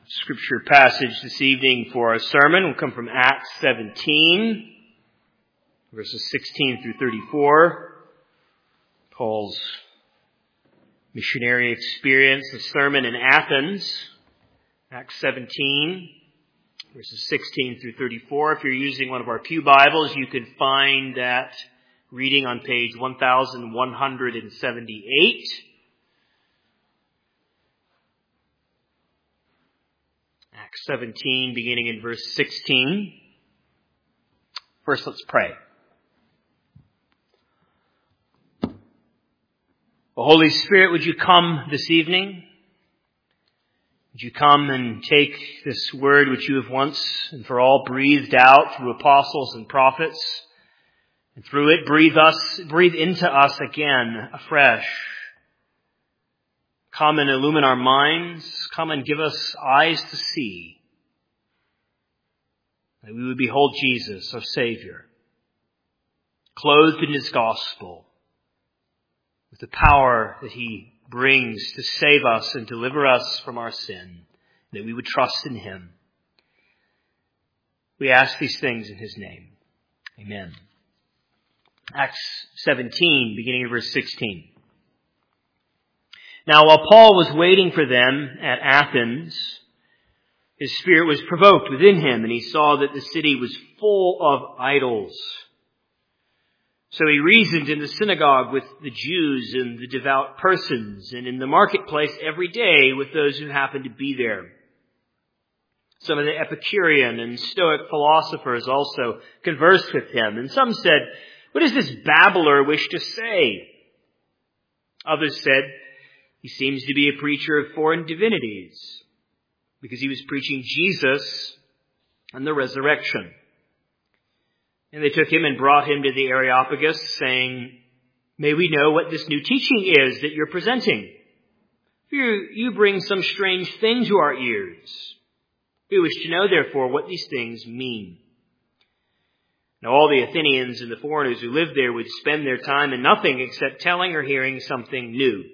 Scripture passage this evening for our sermon will come from Acts 17, verses 16 through 34. Paul's missionary experience, the sermon in Athens. Acts 17, verses 16 through 34. If you're using one of our pew Bibles, you can find that reading on page 1178. Acts 17, beginning in verse 16. First, let's pray. O Holy Spirit, would you come this evening? Would you come and take this word which you have once and for all breathed out through apostles and prophets, and through it breathe into us again afresh. Come and illumine our minds. Come and give us eyes to see, that we would behold Jesus, our Savior, clothed in His gospel, with the power that He brings to save us and deliver us from our sin, that we would trust in Him. We ask these things in His name. Amen. Acts 17, beginning in verse 16. Now, while Paul was waiting for them at Athens, his spirit was provoked within him, and he saw that the city was full of idols. So he reasoned in the synagogue with the Jews and the devout persons, and in the marketplace every day with those who happened to be there. Some of the Epicurean and Stoic philosophers also conversed with him, and some said, "What does this babbler wish to say?" Others said, "He seems to be a preacher of foreign divinities," because he was preaching Jesus and the resurrection. And they took him and brought him to the Areopagus, saying, "May we know what this new teaching is that you're presenting? For you bring some strange thing to our ears. We wish to know, therefore, what these things mean." Now all the Athenians and the foreigners who lived there would spend their time in nothing except telling or hearing something new.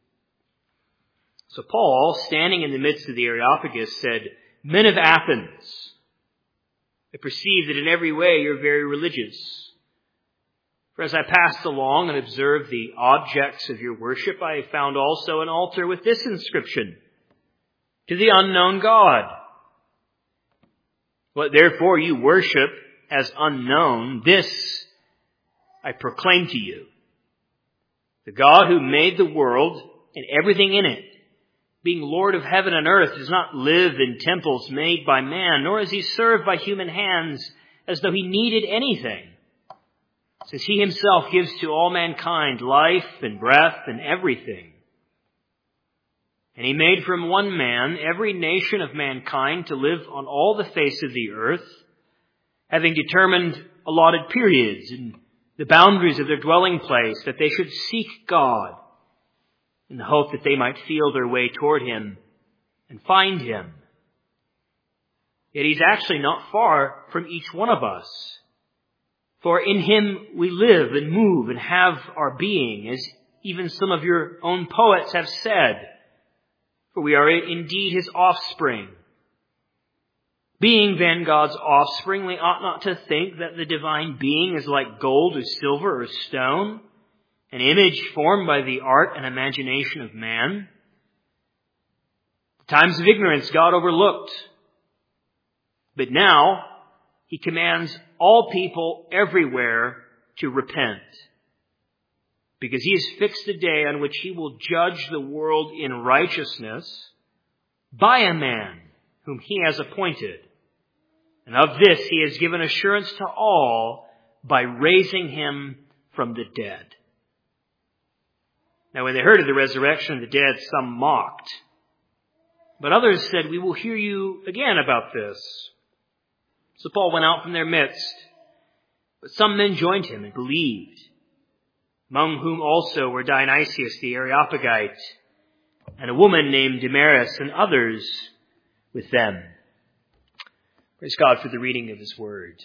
So Paul, standing in the midst of the Areopagus, said, "Men of Athens, I perceive that in every way you're very religious. For as I passed along and observed the objects of your worship, I found also an altar with this inscription, 'To the unknown God.' What therefore you worship as unknown, this I proclaim to you. The God who made the world and everything in it, being Lord of heaven and earth, does not live in temples made by man, nor is he served by human hands as though he needed anything, since he himself gives to all mankind life and breath and everything. And he made from one man every nation of mankind to live on all the face of the earth, having determined allotted periods and the boundaries of their dwelling place, that they should seek God, in the hope that they might feel their way toward Him and find Him. Yet He's actually not far from each one of us. For in Him we live and move and have our being, as even some of your own poets have said. For we are indeed His offspring. Being then God's offspring, we ought not to think that the divine being is like gold or silver or stone, an image formed by the art and imagination of man. The times of ignorance God overlooked, but now He commands all people everywhere to repent, because He has fixed a day on which He will judge the world in righteousness by a man whom He has appointed. And of this He has given assurance to all by raising Him from the dead. Now when they heard of the resurrection of the dead, some mocked. But others said, "We will hear you again about this." So Paul went out from their midst. But some men joined him and believed, among whom also were Dionysius the Areopagite, and a woman named Damaris, and others with them. Praise God for the reading of His Word.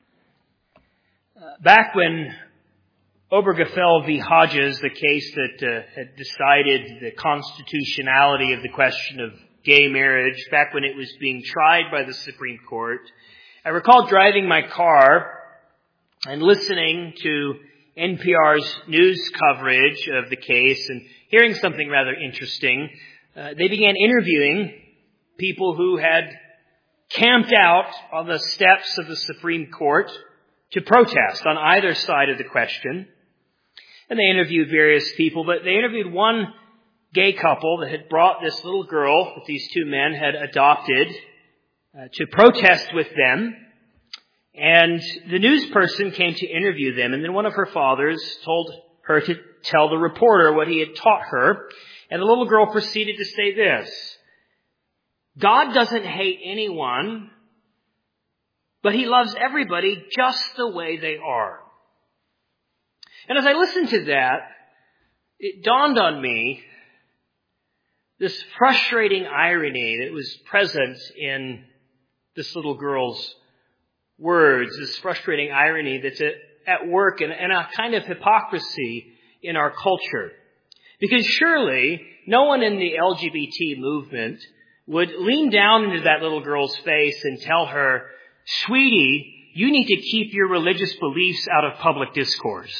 Back when Obergefell v. Hodges, the case that had decided the constitutionality of the question of gay marriage back when it was being tried by the Supreme Court. I recall driving my car and listening to NPR's news coverage of the case and hearing something rather interesting. They began interviewing people who had camped out on the steps of the Supreme Court to protest on either side of the question. And they interviewed various people, but they interviewed one gay couple that had brought this little girl that these two men had adopted to protest with them. And the news person came to interview them, and then one of her fathers told her to tell the reporter what he had taught her. And the little girl proceeded to say this: God doesn't hate anyone, but He loves everybody just the way they are. And as I listened to that, it dawned on me this frustrating irony that was present in this little girl's words, this frustrating irony that's at work and a kind of hypocrisy in our culture. Because surely no one in the LGBT movement would lean down into that little girl's face and tell her, "Sweetie, you need to keep your religious beliefs out of public discourse.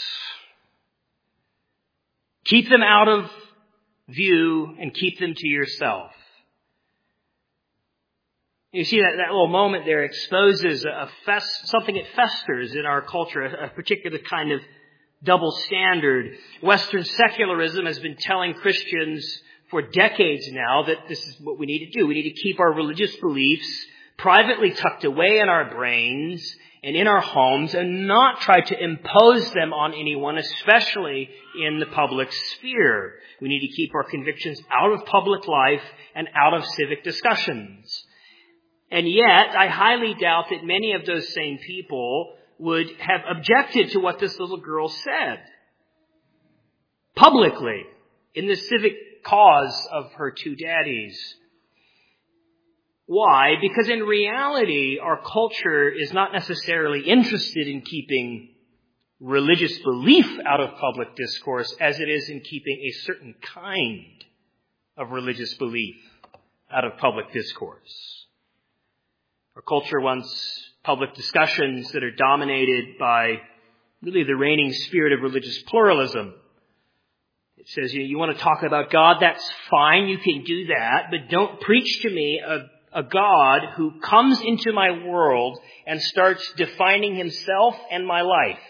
Keep them out of view and keep them to yourself." You see, that little moment there exposes something that festers in our culture, a particular kind of double standard. Western secularism has been telling Christians for decades now that this is what we need to do. We need to keep our religious beliefs privately tucked away in our brains and in our homes and not try to impose them on anyone, especially in the public sphere. We need to keep our convictions out of public life and out of civic discussions. And yet, I highly doubt that many of those same people would have objected to what this little girl said publicly in the civic cause of her two daddies. Why? Because in reality, our culture is not necessarily interested in keeping religious belief out of public discourse as it is in keeping a certain kind of religious belief out of public discourse. Our culture wants public discussions that are dominated by really the reigning spirit of religious pluralism. It says, you want to talk about God? That's fine. You can do that. But don't preach to me a God who comes into my world and starts defining Himself and my life.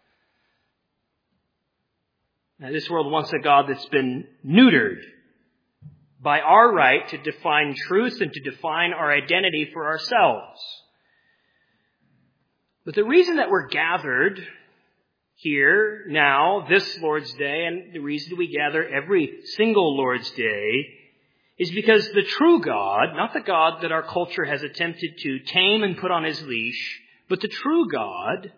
Now, this world wants a God that's been neutered by our right to define truth and to define our identity for ourselves. But the reason that we're gathered here now, this Lord's Day, and the reason we gather every single Lord's Day, is because the true God, not the God that our culture has attempted to tame and put on His leash, but the true God,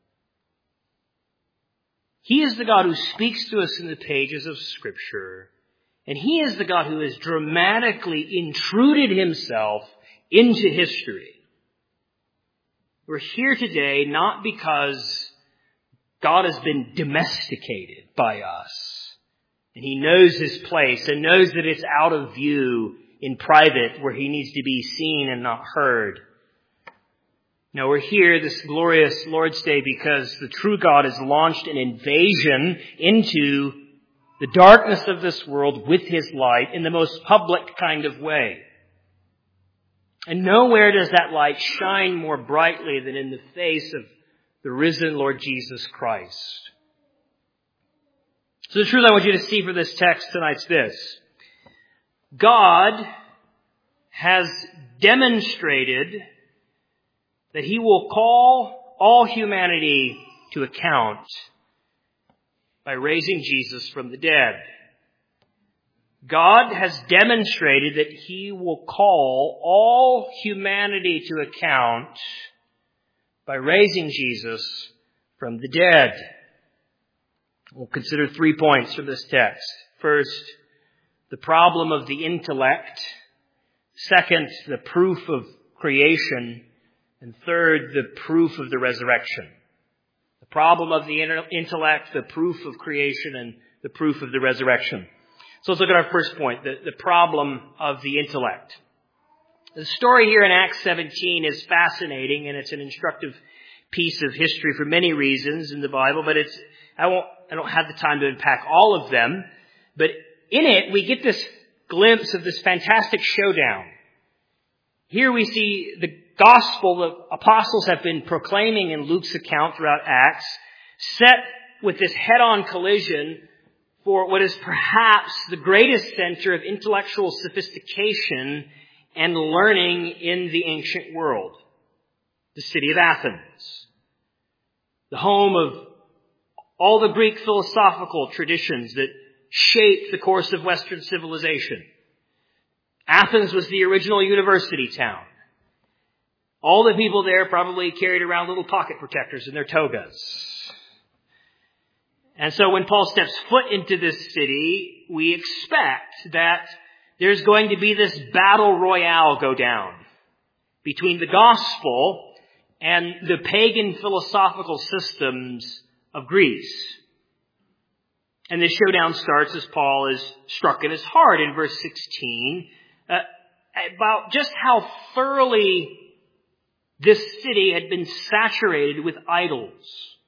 He is the God who speaks to us in the pages of Scripture. And He is the God who has dramatically intruded Himself into history. We're here today not because God has been domesticated by us. And He knows His place and knows that it's out of view in private where He needs to be seen and not heard. No, we're here this glorious Lord's Day because the true God has launched an invasion into the darkness of this world with His light in the most public kind of way. And nowhere does that light shine more brightly than in the face of the risen Lord Jesus Christ. So the truth I want you to see for this text tonight is this: God has demonstrated that He will call all humanity to account by raising Jesus from the dead. God has demonstrated that He will call all humanity to account by raising Jesus from the dead. We'll consider 3 points from this text. First, the problem of the intellect. Second, the proof of creation. And third, the proof of the resurrection. The problem of the intellect, the proof of creation, and the proof of the resurrection. So let's look at our first point, the problem of the intellect. The story here in Acts 17 is fascinating, and it's an instructive piece of history for many reasons in the Bible, but I don't have the time to unpack all of them. But in it, we get this glimpse of this fantastic showdown. Here we see the gospel the apostles have been proclaiming in Luke's account throughout Acts, set with this head-on collision for what is perhaps the greatest center of intellectual sophistication and learning in the ancient world, the city of Athens, the home of all the Greek philosophical traditions that shaped the course of Western civilization. Athens was the original university town. All the people there probably carried around little pocket protectors in their togas. And so when Paul steps foot into this city, we expect that there's going to be this battle royale go down between the gospel and the pagan philosophical systems of Greece. And this showdown starts as Paul is struck in his heart in verse 16 about just how thoroughly this city had been saturated with idols.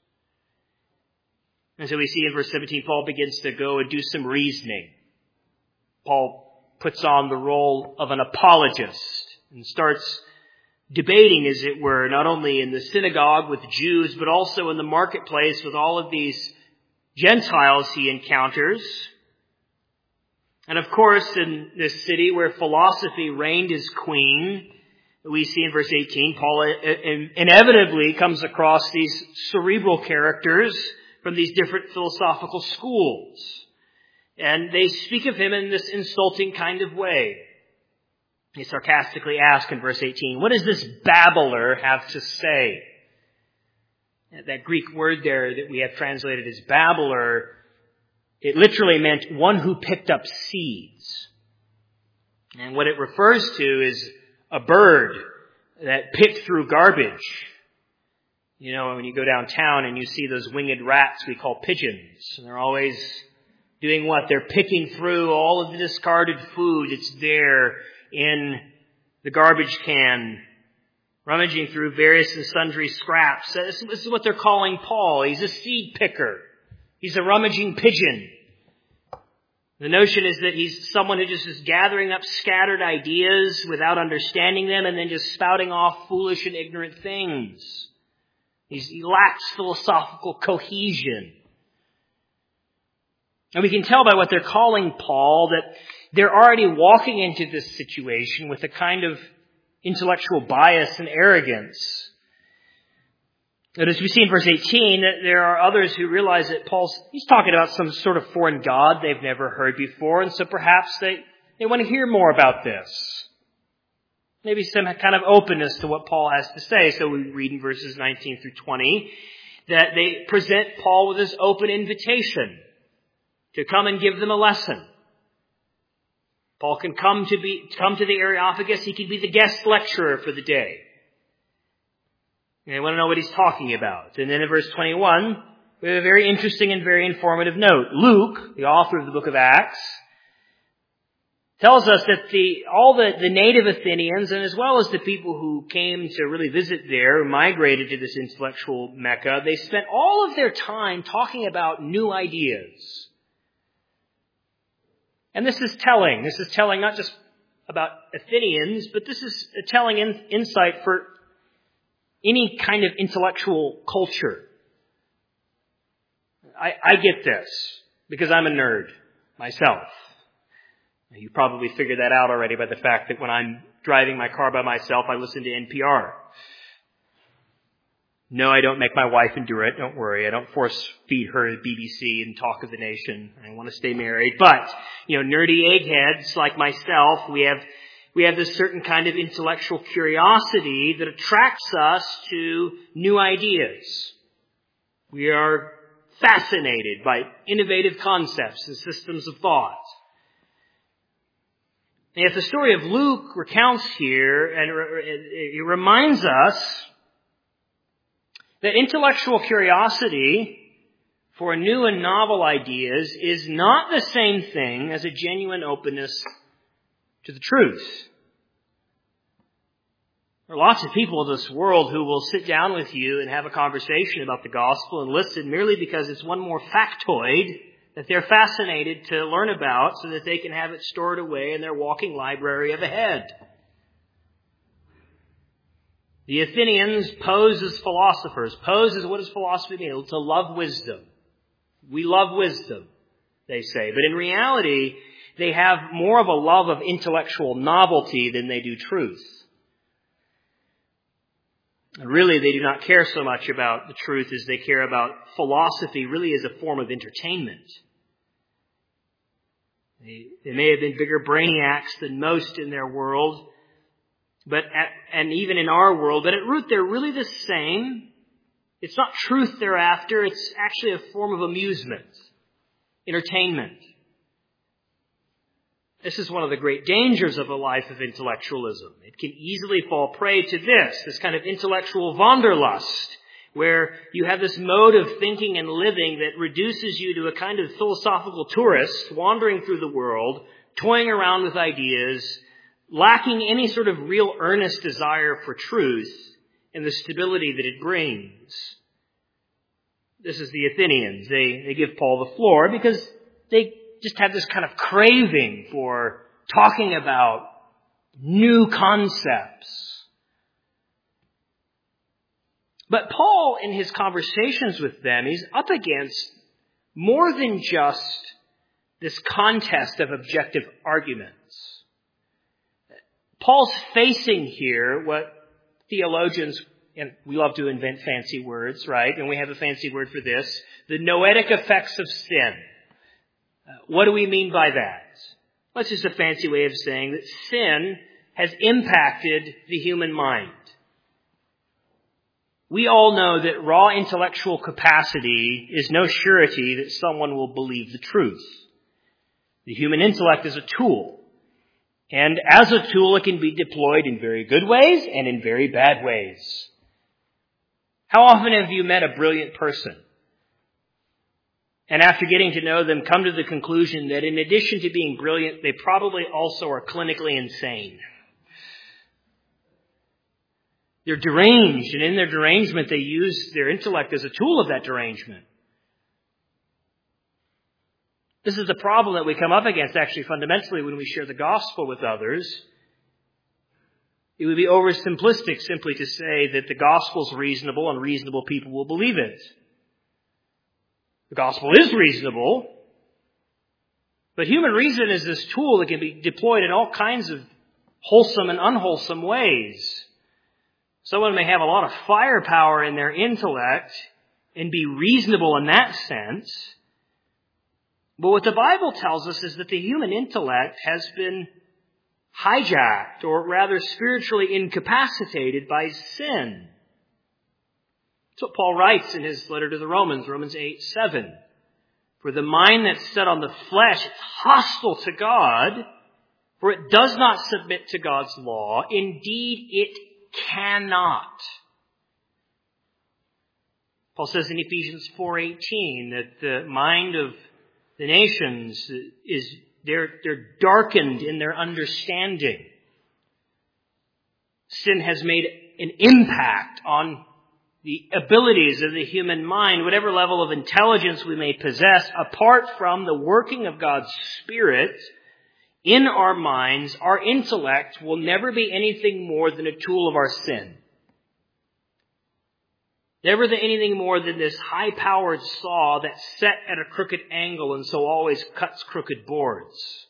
And so we see in verse 17, Paul begins to go and do some reasoning. Paul puts on the role of an apologist and starts debating, as it were, not only in the synagogue with Jews, but also in the marketplace with all of these Gentiles he encounters. And of course, in this city where philosophy reigned as queen, we see in verse 18, Paul inevitably comes across these cerebral characters from these different philosophical schools. And they speak of him in this insulting kind of way. He sarcastically asks in verse 18, what does this babbler have to say? That Greek word there that we have translated as babbler, it literally meant one who picked up seeds. And what it refers to is a bird that picked through garbage. You know, when you go downtown and you see those winged rats we call pigeons, and they're always doing what? They're picking through all of the discarded food that's there in the garbage can, rummaging through various and sundry scraps. This is what they're calling Paul. He's a seed picker. He's a rummaging pigeon. The notion is that he's someone who just is gathering up scattered ideas without understanding them and then just spouting off foolish and ignorant things. He lacks philosophical cohesion. And we can tell by what they're calling Paul that they're already walking into this situation with a kind of intellectual bias and arrogance. But as we see in verse 18, that there are others who realize that he's talking about some sort of foreign god they've never heard before, and so perhaps they want to hear more about this. Maybe some kind of openness to what Paul has to say. So we read in verses 19 through 20 that they present Paul with this open invitation to come and give them a lesson. Paul can come to the Areopagus. He can be the guest lecturer for the day. And they want to know what he's talking about. And then in verse 21, we have a very interesting and very informative note. Luke, the author of the book of Acts, tells us that all the native Athenians, and as well as the people who came to really visit there, who migrated to this intellectual Mecca, they spent all of their time talking about new ideas. And this is telling. This is telling not just about Athenians, but this is a telling insight for any kind of intellectual culture. I get this because I'm a nerd myself. You probably figured that out already by the fact that when I'm driving my car by myself, I listen to NPR. No, I don't make my wife endure it. Don't worry. I don't force feed her BBC and Talk of the Nation. I want to stay married. But, nerdy eggheads like myself, we have this certain kind of intellectual curiosity that attracts us to new ideas. We are fascinated by innovative concepts and systems of thought. And if the story of Luke recounts here, and it reminds us that intellectual curiosity for new and novel ideas is not the same thing as a genuine openness to the truth. There are lots of people in this world who will sit down with you and have a conversation about the gospel and listen merely because it's one more factoid that they're fascinated to learn about so that they can have it stored away in their walking library of a head. The Athenians pose as philosophers. Pose as what does philosophy mean? To love wisdom. We love wisdom, they say. But in reality, they have more of a love of intellectual novelty than they do truth. And really, they do not care so much about the truth as they care about philosophy really as a form of entertainment. They may have been bigger brainiacs than most in their world, and even in our world, but at root they're really the same. It's not truth they're after, it's actually a form of amusement, entertainment. This is one of the great dangers of a life of intellectualism. It can easily fall prey to this kind of intellectual wanderlust, where you have this mode of thinking and living that reduces you to a kind of philosophical tourist wandering through the world, toying around with ideas, lacking any sort of real earnest desire for truth and the stability that it brings. This is the Athenians. They give Paul the floor because they just have this kind of craving for talking about new concepts. But Paul, in his conversations with them, he's up against more than just this contest of objective arguments. Paul's facing here what theologians, and we love to invent fancy words, right? And we have a fancy word for this, the noetic effects of sin. What do we mean by that? Well, it's just a fancy way of saying that sin has impacted the human mind. We all know that raw intellectual capacity is no surety that someone will believe the truth. The human intellect is a tool. And as a tool, it can be deployed in very good ways and in very bad ways. How often have you met a brilliant person? And after getting to know them, come to the conclusion that in addition to being brilliant, they probably also are clinically insane. They're deranged, and in their derangement, they use their intellect as a tool of that derangement. This is the problem that we come up against, actually, fundamentally, when we share the gospel with others. It would be oversimplistic simply to say that the gospel is reasonable and reasonable people will believe it. The gospel is reasonable, but human reason is this tool that can be deployed in all kinds of wholesome and unwholesome ways. Someone may have a lot of firepower in their intellect and be reasonable in that sense. But what the Bible tells us is that the human intellect has been hijacked, or rather spiritually incapacitated by sin. That's what Paul writes in his letter to the Romans, Romans 8:7. For the mind that's set on the flesh is hostile to God, for it does not submit to God's law. Indeed, it cannot. Paul says in Ephesians 4:18 that the mind of the nations they're darkened in their understanding. Sin has made an impact on the abilities of the human mind, whatever level of intelligence we may possess, apart from the working of God's Spirit in our minds, our intellect will never be anything more than a tool of our sin. Never anything more than this high-powered saw that's set at a crooked angle and so always cuts crooked boards.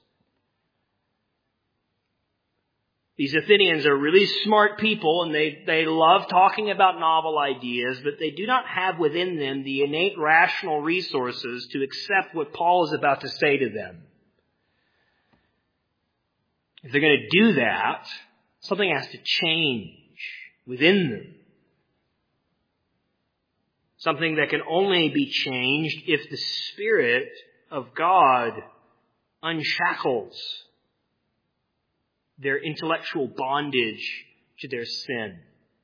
These Athenians are really smart people, and they love talking about novel ideas, but they do not have within them the innate rational resources to accept what Paul is about to say to them. If they're going to do that, something has to change within them. Something that can only be changed if the Spirit of God unshackles their intellectual bondage to their sin.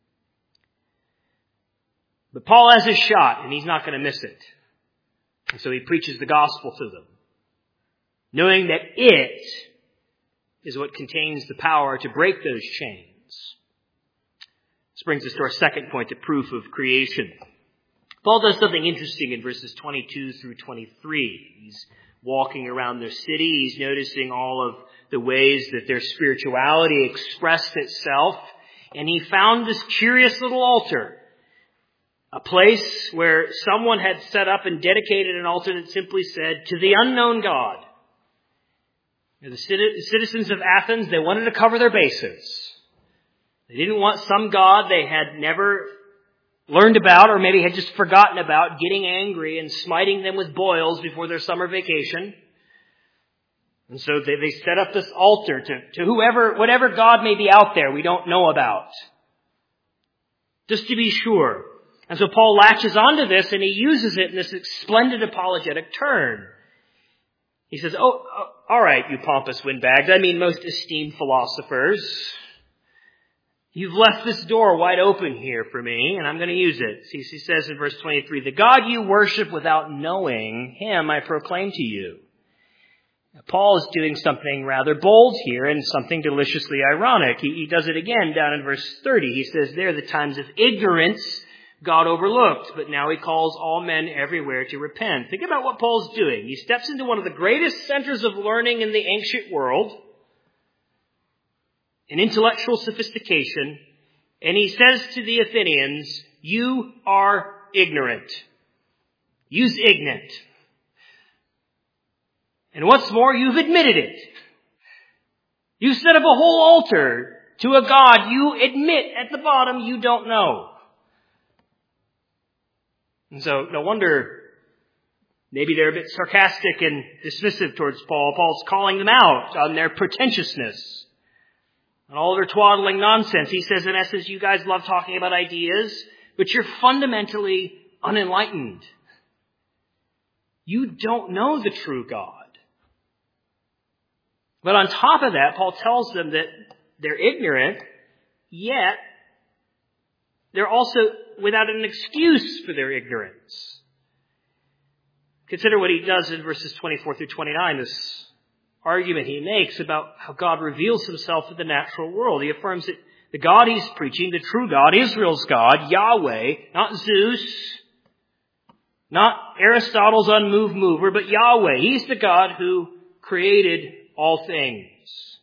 But Paul has his shot, and he's not going to miss it. And so he preaches the gospel to them, knowing that it is what contains the power to break those chains. This brings us to our second point, the proof of creation. Paul does something interesting in verses 22 through 23. He's walking around their city. He's noticing all of the ways that their spirituality expressed itself. And he found this curious little altar, a place where someone had set up and dedicated an altar that simply said, "To the unknown God." The citizens of Athens, they wanted to cover their bases. They didn't want some god they had never learned about or maybe had just forgotten about getting angry and smiting them with boils before their summer vacation. And so they set up this altar to whatever god may be out there we don't know about, just to be sure. And so Paul latches onto this and he uses it in this splendid apologetic turn. He says, all right, you pompous windbags, I mean most esteemed philosophers, you've left this door wide open here for me, and I'm going to use it. He says in verse 23, "The God you worship without knowing, him I proclaim to you." Now, Paul is doing something rather bold here and something deliciously ironic. He does it again down in verse 30. He says there, "The times of ignorance God overlooked, but now he calls all men everywhere to repent." Think about what Paul's doing. He steps into one of the greatest centers of learning in the ancient world, in intellectual sophistication, and he says to the Athenians, "You are ignorant." Use ignorant. And what's more, you've admitted it. You set up a whole altar to a God you admit at the bottom you don't know. And so, no wonder maybe they're a bit sarcastic and dismissive towards Paul. Paul's calling them out on their pretentiousness, on all their twaddling nonsense. He says, in essence, you guys love talking about ideas, but you're fundamentally unenlightened. You don't know the true God. But on top of that, Paul tells them that they're ignorant, yet they're also without an excuse for their ignorance. Consider what he does in verses 24 through 29, this argument he makes about how God reveals himself in the natural world. He affirms that the God he's preaching, the true God, Israel's God, Yahweh, not Zeus, not Aristotle's unmoved mover, but Yahweh. He's the God who created all things.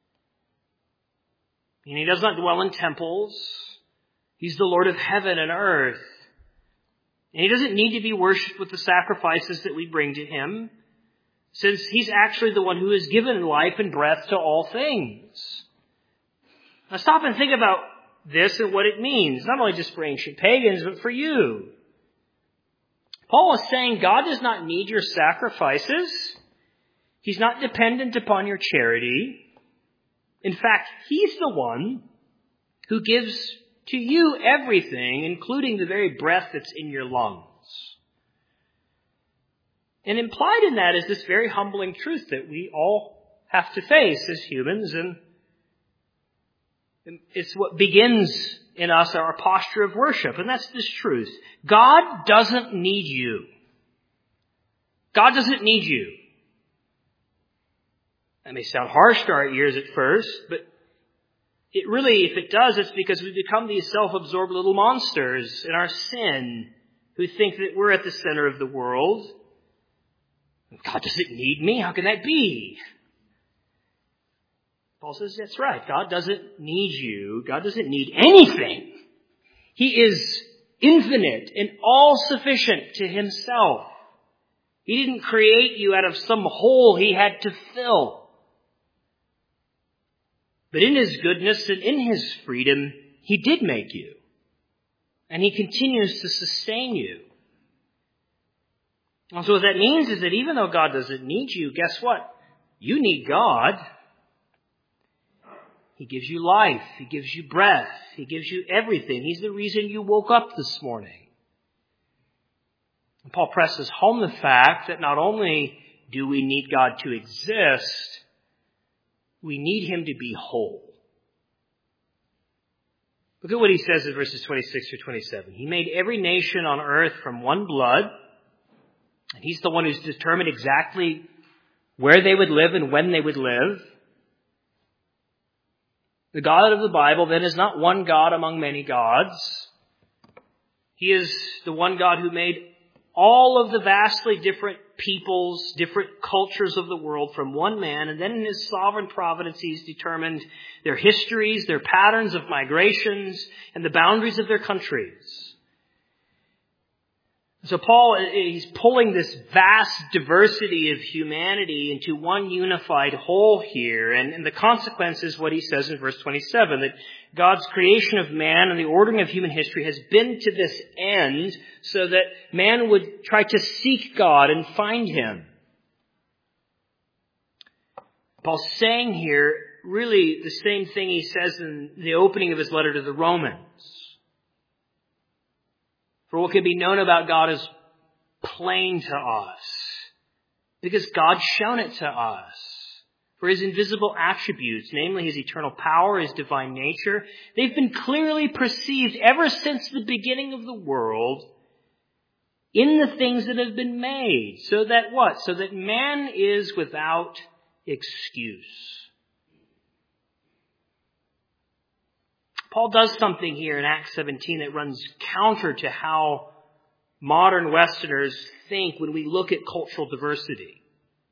And he does not dwell in temples. He's the Lord of heaven and earth. And he doesn't need to be worshipped with the sacrifices that we bring to him, since he's actually the one who has given life and breath to all things. Now stop and think about this and what it means, not only just for ancient pagans, but for you. Paul is saying God does not need your sacrifices. He's not dependent upon your charity. In fact, he's the one who gives to you everything, including the very breath that's in your lungs. And implied in that is this very humbling truth that we all have to face as humans, and it's what begins in us our posture of worship, and that's this truth. God doesn't need you. God doesn't need you. That may sound harsh to our ears at first, but it really, if it does, it's because we become these self-absorbed little monsters in our sin who think that we're at the center of the world. God doesn't need me. How can that be? Paul says that's right. God doesn't need you. God doesn't need anything. He is infinite and all-sufficient to himself. He didn't create you out of some hole he had to fill. But in his goodness and in his freedom, he did make you. And he continues to sustain you. And so what that means is that even though God doesn't need you, guess what? You need God. He gives you life. He gives you breath. He gives you everything. He's the reason you woke up this morning. And Paul presses home the fact that not only do we need God to exist, we need him to be whole. Look at what he says in verses 26 through 27. He made every nation on earth from one blood, and he's the one who's determined exactly where they would live and when they would live. The God of the Bible then is not one God among many gods. He is the one God who made all of the vastly different peoples, different cultures of the world from one man, and then in His sovereign providence He's determined their histories, their patterns of migrations, and the boundaries of their countries. So Paul, he's pulling this vast diversity of humanity into one unified whole here. And the consequence is what he says in verse 27, that God's creation of man and the ordering of human history has been to this end so that man would try to seek God and find Him. Paul's saying here really the same thing he says in the opening of his letter to the Romans. For what can be known about God is plain to us, because God's shown it to us. For His invisible attributes, namely His eternal power, His divine nature, they've been clearly perceived ever since the beginning of the world in the things that have been made. So that what? So that man is without excuse. Paul does something here in Acts 17 that runs counter to how modern Westerners think when we look at cultural diversity.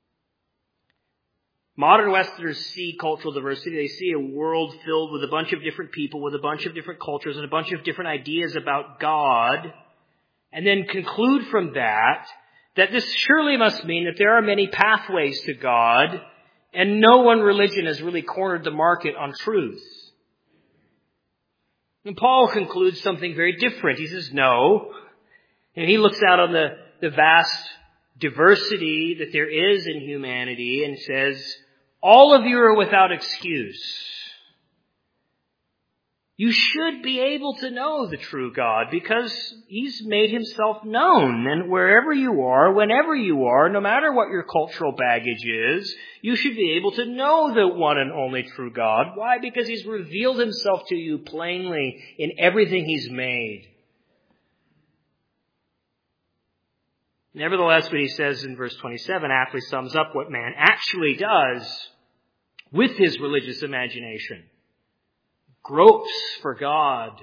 Modern Westerners see cultural diversity. They see a world filled with a bunch of different people, with a bunch of different cultures, and a bunch of different ideas about God, and then conclude from that this surely must mean that there are many pathways to God, and no one religion has really cornered the market on truth. And Paul concludes something very different. He says, no. And he looks out on the vast diversity that there is in humanity and says, all of you are without excuse. You should be able to know the true God because He's made Himself known. And wherever you are, whenever you are, no matter what your cultural baggage is, you should be able to know the one and only true God. Why? Because He's revealed Himself to you plainly in everything He's made. Nevertheless, what he says in verse 27 aptly sums up what man actually does with his religious imagination. Gropes for God.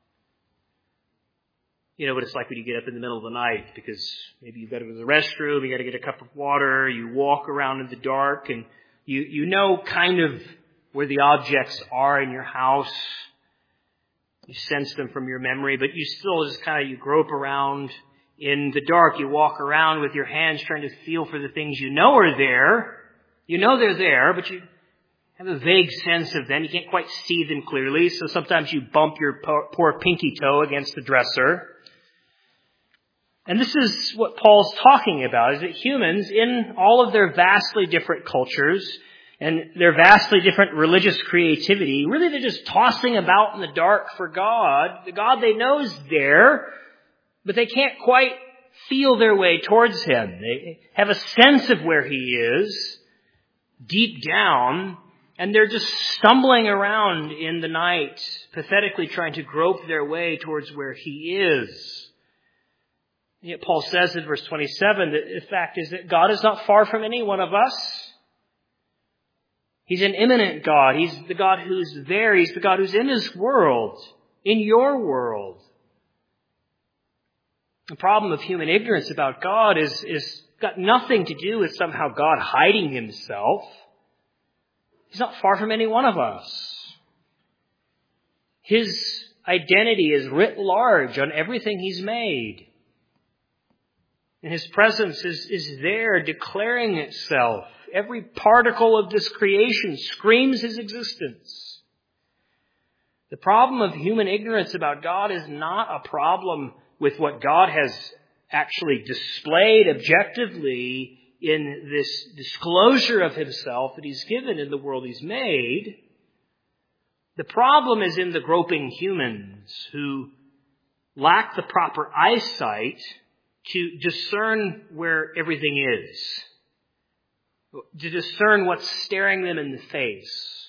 You know what it's like when you get up in the middle of the night because maybe you've got to go to the restroom, you got to get a cup of water, you walk around in the dark, and you know kind of where the objects are in your house. You sense them from your memory, but you still just you grope around in the dark. You walk around with your hands trying to feel for the things you know are there. You know they're there, but you have a vague sense of them. You can't quite see them clearly, so sometimes you bump your poor pinky toe against the dresser. And this is what Paul's talking about, is that humans, in all of their vastly different cultures and their vastly different religious creativity, really they're just tossing about in the dark for God. The God they know is there, but they can't quite feel their way towards Him. They have a sense of where He is deep down, and they're just stumbling around in the night, pathetically trying to grope their way towards where He is. And yet Paul says in verse 27 that the fact is that God is not far from any one of us. He's an immanent God. He's the God who's there. He's the God who's in His world, in your world. The problem of human ignorance about God is got nothing to do with somehow God hiding Himself. He's not far from any one of us. His identity is writ large on everything He's made. And His presence is there declaring itself. Every particle of this creation screams His existence. The problem of human ignorance about God is not a problem with what God has actually displayed objectively in this disclosure of Himself that He's given in the world He's made. The problem is in the groping humans who lack the proper eyesight to discern where everything is, to discern what's staring them in the face.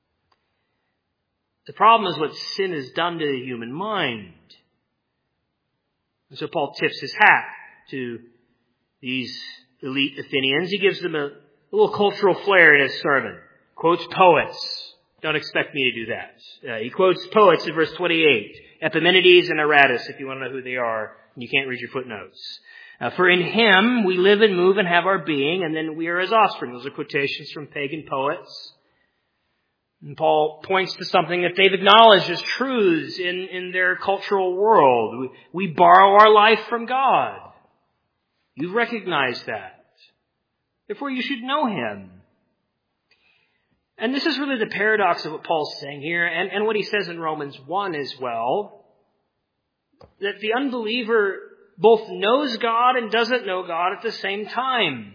The problem is what sin has done to the human mind. And so Paul tips his hat to these elite Athenians. He gives them a little cultural flair in his sermon. Quotes poets. Don't expect me to do that. He quotes poets in verse 28, Epimenides and Aratus, if you want to know who they are, and you can't read your footnotes. For in him we live and move and have our being, and then we are his offspring. Those are quotations from pagan poets. And Paul points to something that they've acknowledged as truths in their cultural world. We borrow our life from God. You've recognized that. Therefore, you should know him. And this is really the paradox of what Paul's saying here, and what he says in Romans 1 as well, that the unbeliever both knows God and doesn't know God at the same time.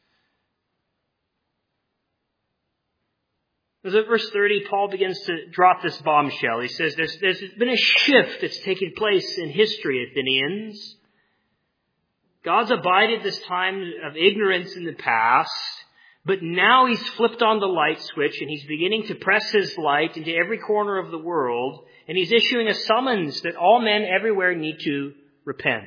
As at verse 30, Paul begins to drop this bombshell. He says there's been a shift that's taken place in history, Athenians. God's abided this time of ignorance in the past, but now he's flipped on the light switch and he's beginning to press his light into every corner of the world, and he's issuing a summons that all men everywhere need to repent.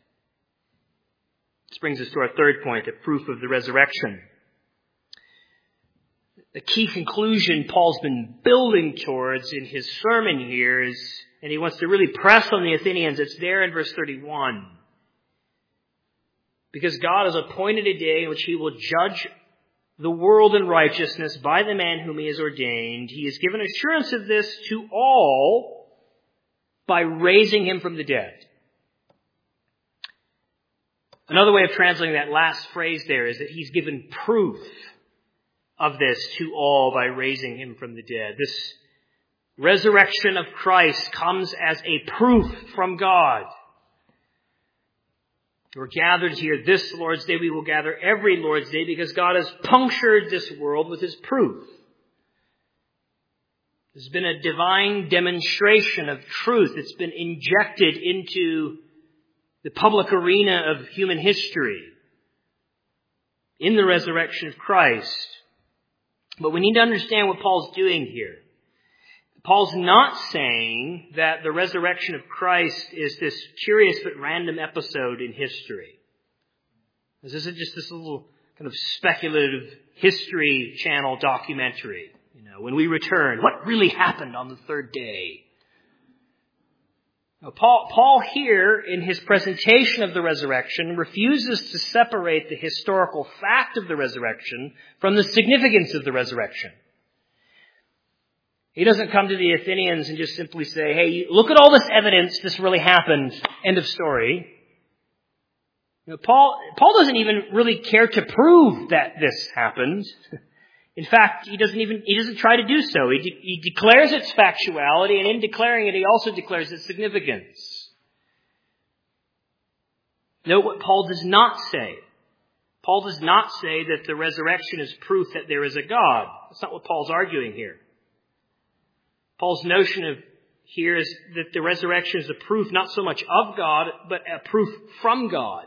This brings us to our third point, the proof of the resurrection. The key conclusion Paul's been building towards in his sermon here is, and he wants to really press on the Athenians, it's there in verse 31. Because God has appointed a day in which he will judge the world in righteousness by the man whom he has ordained. He has given assurance of this to all by raising him from the dead. Another way of translating that last phrase there is that he's given proof of this to all by raising him from the dead. This resurrection of Christ comes as a proof from God. We're gathered here this Lord's Day. We will gather every Lord's Day because God has punctured this world with his proof. There's been a divine demonstration of truth that's been injected into the public arena of human history in the resurrection of Christ. But we need to understand what Paul's doing here. Paul's not saying that the resurrection of Christ is this curious but random episode in history. This isn't just this little kind of speculative History Channel documentary. When we return, what really happened on the third day? Now, Paul here, in his presentation of the resurrection, refuses to separate the historical fact of the resurrection from the significance of the resurrection. He doesn't come to the Athenians and just simply say, hey, look at all this evidence, this really happened, end of story. Paul doesn't even really care to prove that this happened. In fact, he doesn't try to do so. He declares its factuality, and in declaring it, he also declares its significance. Note what Paul does not say. Paul does not say that the resurrection is proof that there is a God. That's not what Paul's arguing here. Paul's notion here is that the resurrection is a proof not so much of God, but a proof from God.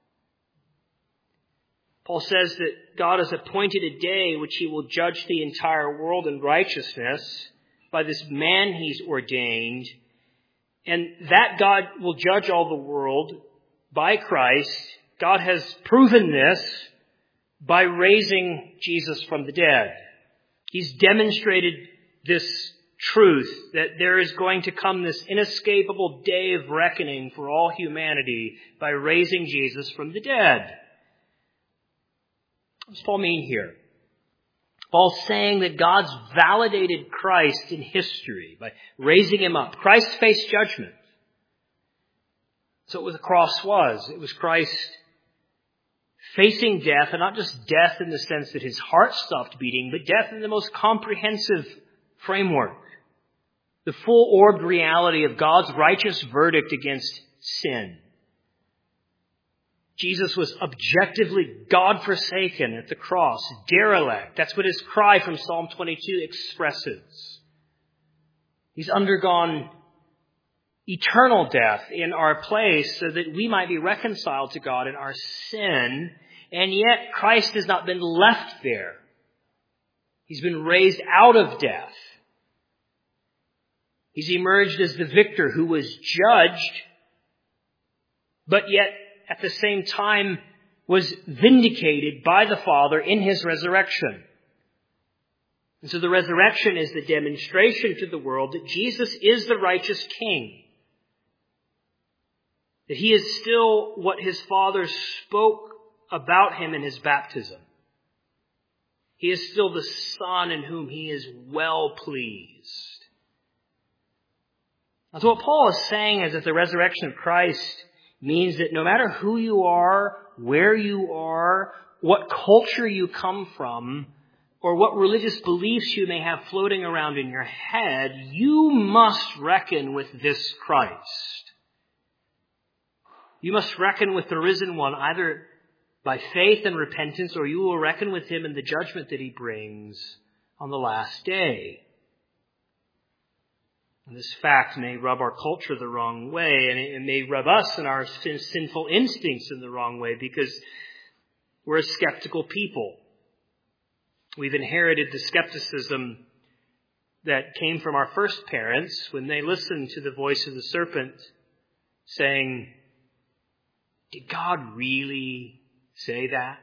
Paul says that God has appointed a day which he will judge the entire world in righteousness by this man he's ordained, and that God will judge all the world by Christ. God has proven this by raising Jesus from the dead. He's demonstrated this truth that there is going to come this inescapable day of reckoning for all humanity by raising Jesus from the dead. What does Paul mean here? Paul's saying that God's validated Christ in history by raising him up. Christ faced judgment. So what the cross was. It was Christ facing death, and not just death in the sense that his heart stopped beating, but death in the most comprehensive framework. The full-orbed reality of God's righteous verdict against sin. Jesus was objectively God-forsaken at the cross, derelict. That's what his cry from Psalm 22 expresses. He's undergone eternal death in our place so that we might be reconciled to God in our sin, and yet Christ has not been left there. He's been raised out of death. He's emerged as the victor who was judged, but yet at the same time was vindicated by the Father in his resurrection. And so the resurrection is the demonstration to the world that Jesus is the righteous King. That he is still what his Father spoke about him in his baptism. He is still the Son in whom he is well pleased. And so what Paul is saying is that the resurrection of Christ means that no matter who you are, where you are, what culture you come from, or what religious beliefs you may have floating around in your head, you must reckon with this Christ. You must reckon with the risen one either by faith and repentance, or you will reckon with him in the judgment that he brings on the last day. And this fact may rub our culture the wrong way, and it may rub us and our sinful instincts in the wrong way, because we're a skeptical people. We've inherited the skepticism that came from our first parents when they listened to the voice of the serpent saying, "Did God really say that?"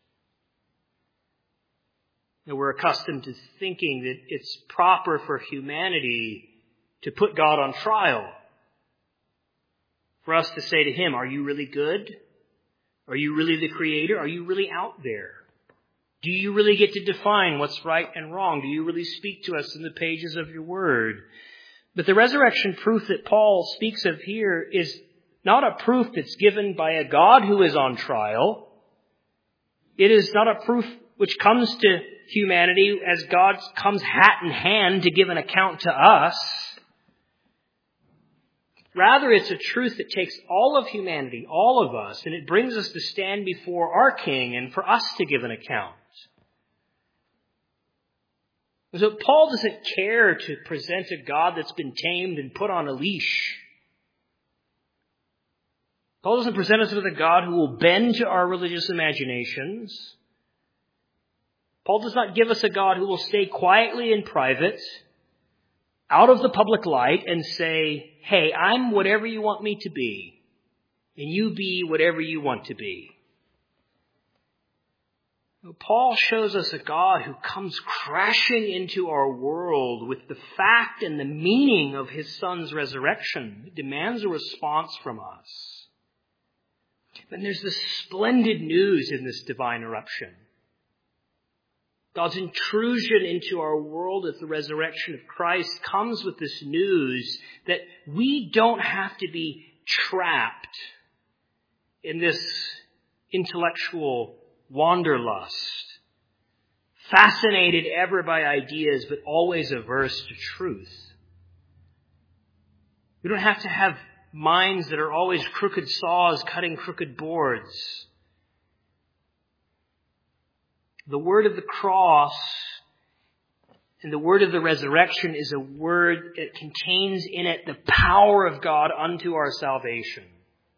And we're accustomed to thinking that it's proper for humanity to put God on trial. For us to say to him, "Are you really good? Are you really the creator? Are you really out there? Do you really get to define what's right and wrong? Do you really speak to us in the pages of your word?" But the resurrection proof that Paul speaks of here is not a proof that's given by a God who is on trial. It is not a proof which comes to humanity as God comes hat in hand to give an account to us. Rather, it's a truth that takes all of humanity, all of us, and it brings us to stand before our King and for us to give an account. So Paul doesn't care to present a God that's been tamed and put on a leash. Paul doesn't present us with a God who will bend to our religious imaginations. Paul does not give us a God who will stay quietly in private, out of the public light, and say, "Hey, I'm whatever you want me to be, and you be whatever you want to be." Paul shows us a God who comes crashing into our world with the fact and the meaning of his Son's resurrection. It demands a response from us. And there's this splendid news in this divine eruption. God's intrusion into our world at the resurrection of Christ comes with this news that we don't have to be trapped in this intellectual wanderlust, fascinated ever by ideas but always averse to truth. We don't have to have minds that are always crooked saws cutting crooked boards. The word of the cross and the word of the resurrection is a word that contains in it the power of God unto our salvation.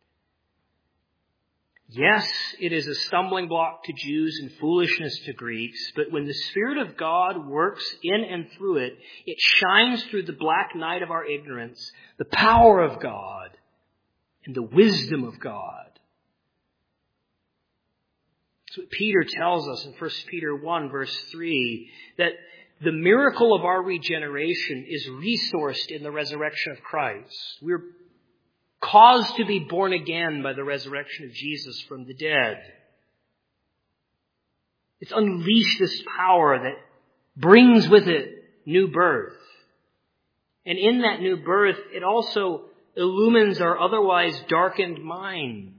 Yes, it is a stumbling block to Jews and foolishness to Greeks, but when the Spirit of God works in and through it, it shines through the black night of our ignorance, the power of God and the wisdom of God. That's what Peter tells us in 1 Peter 1, verse 3, that the miracle of our regeneration is resourced in the resurrection of Christ. We're caused to be born again by the resurrection of Jesus from the dead. It's unleashed this power that brings with it new birth. And in that new birth, it also illumines our otherwise darkened minds.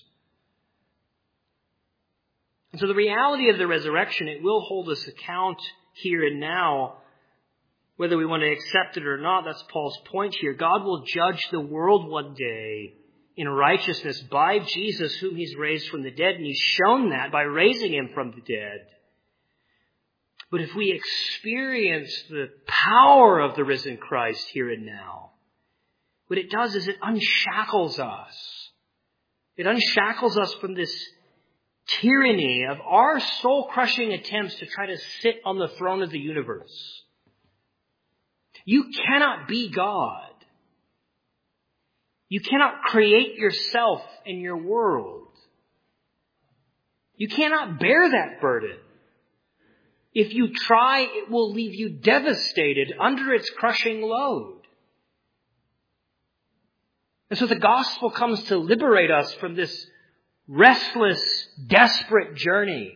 And so the reality of the resurrection, it will hold us account here and now, whether we want to accept it or not. That's Paul's point here. God will judge the world one day in righteousness by Jesus, whom he's raised from the dead, and he's shown that by raising him from the dead. But if we experience the power of the risen Christ here and now, what it does is it unshackles us. It unshackles us from this tyranny of our soul-crushing attempts to try to sit on the throne of the universe. You cannot be God. You cannot create yourself and your world. You cannot bear that burden. If you try, it will leave you devastated under its crushing load. And so the gospel comes to liberate us from this restless, desperate journey.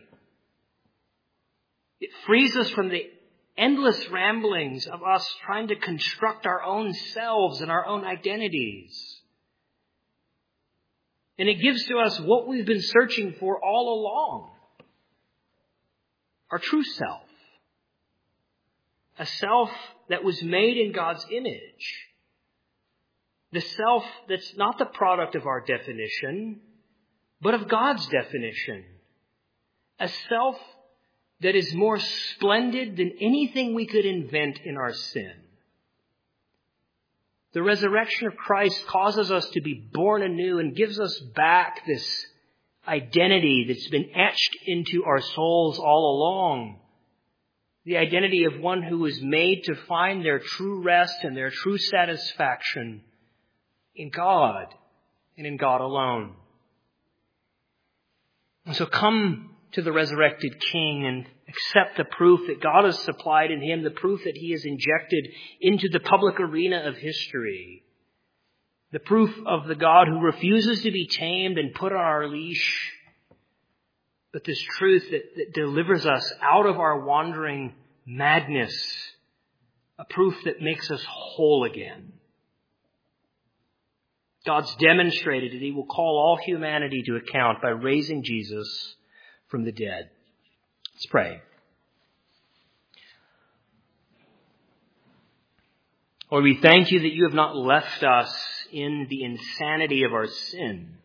It frees us from the endless ramblings of us trying to construct our own selves and our own identities. And it gives to us what we've been searching for all along. Our true self. A self that was made in God's image. The self that's not the product of our definition, but of God's definition. A self that is more splendid than anything we could invent in our sin. The resurrection of Christ causes us to be born anew and gives us back this identity that's been etched into our souls all along. The identity of one who was made to find their true rest and their true satisfaction in God and in God alone. And so come to the resurrected King and accept the proof that God has supplied in him, the proof that he has injected into the public arena of history. The proof of the God who refuses to be tamed and put on our leash, but this truth that delivers us out of our wandering madness, a proof that makes us whole again. God's demonstrated that he will call all humanity to account by raising Jesus from the dead. Let's pray. Lord, we thank you that you have not left us in the insanity of our sin.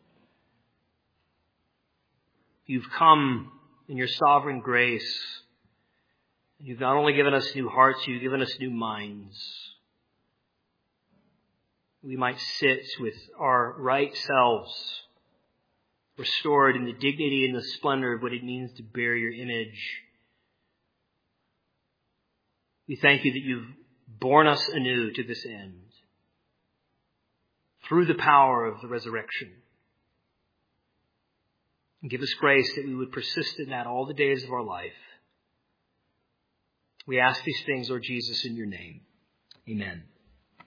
You've come in your sovereign grace. You've not only given us new hearts, you've given us new minds. We might sit with our right selves restored in the dignity and the splendor of what it means to bear your image. We thank you that you've born us anew to this end through the power of the resurrection. And give us grace that we would persist in that all the days of our life. We ask these things, Lord Jesus, in your name. Amen.